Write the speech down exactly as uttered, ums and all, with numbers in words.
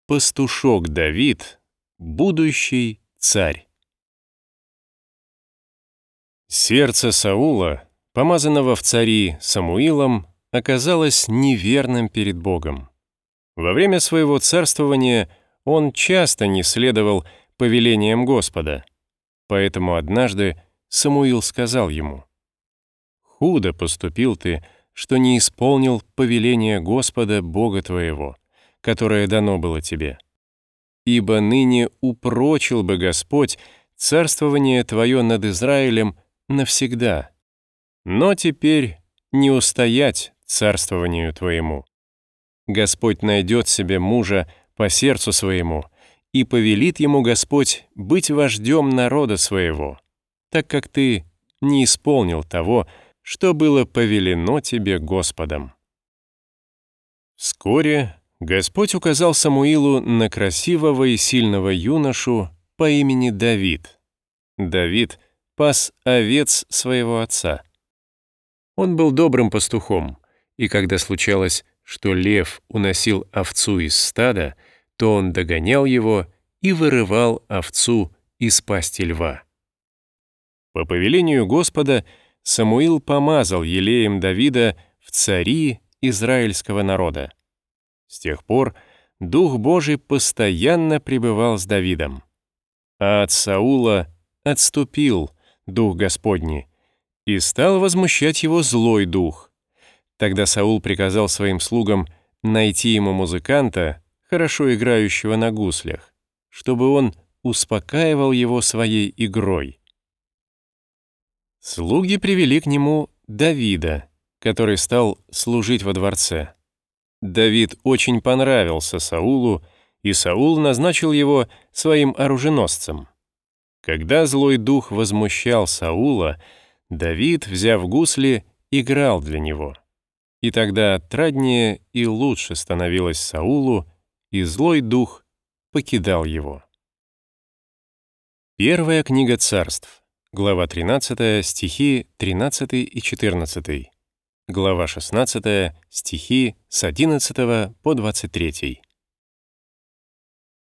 Пастушок Давид, будущий царь. Сердце Саула, помазанного в цари Самуилом, оказалось неверным перед Богом. Во время своего царствования он часто не следовал повелениям Господа, поэтому однажды Самуил сказал ему: «Худо поступил ты, что не исполнил повеление Господа Бога твоего, которое дано было тебе. Ибо ныне упрочил бы Господь царствование твое над Израилем навсегда, но теперь не устоять царствованию твоему. Господь найдет себе мужа по сердцу своему, и повелит ему Господь быть вождем народа своего, так как ты не исполнил того, что было повелено тебе Господом». Вскоре Господь указал Самуилу на красивого и сильного юношу по имени Давид. Давид пас овец своего отца. Он был добрым пастухом, и когда случалось, что лев уносил овцу из стада, то он догонял его и вырывал овцу из пасти льва. По повелению Господа Самуил помазал елеем Давида в цари израильского народа. С тех пор Дух Божий постоянно пребывал с Давидом. А от Саула отступил Дух Господний, и стал возмущать его злой дух. Тогда Саул приказал своим слугам найти ему музыканта, хорошо играющего на гуслях, чтобы он успокаивал его своей игрой. Слуги привели к нему Давида, который стал служить во дворце. Давид очень понравился Саулу, и Саул назначил его своим оруженосцем. Когда злой дух возмущал Саула, Давид, взяв гусли, играл для него. И тогда отраднее и лучше становилось Саулу, и злой дух покидал его. Первая книга Царств, глава тринадцатая, стихи тринадцатый и четырнадцатый. Глава шестнадцатая, стихи с одиннадцатого по двадцать третий.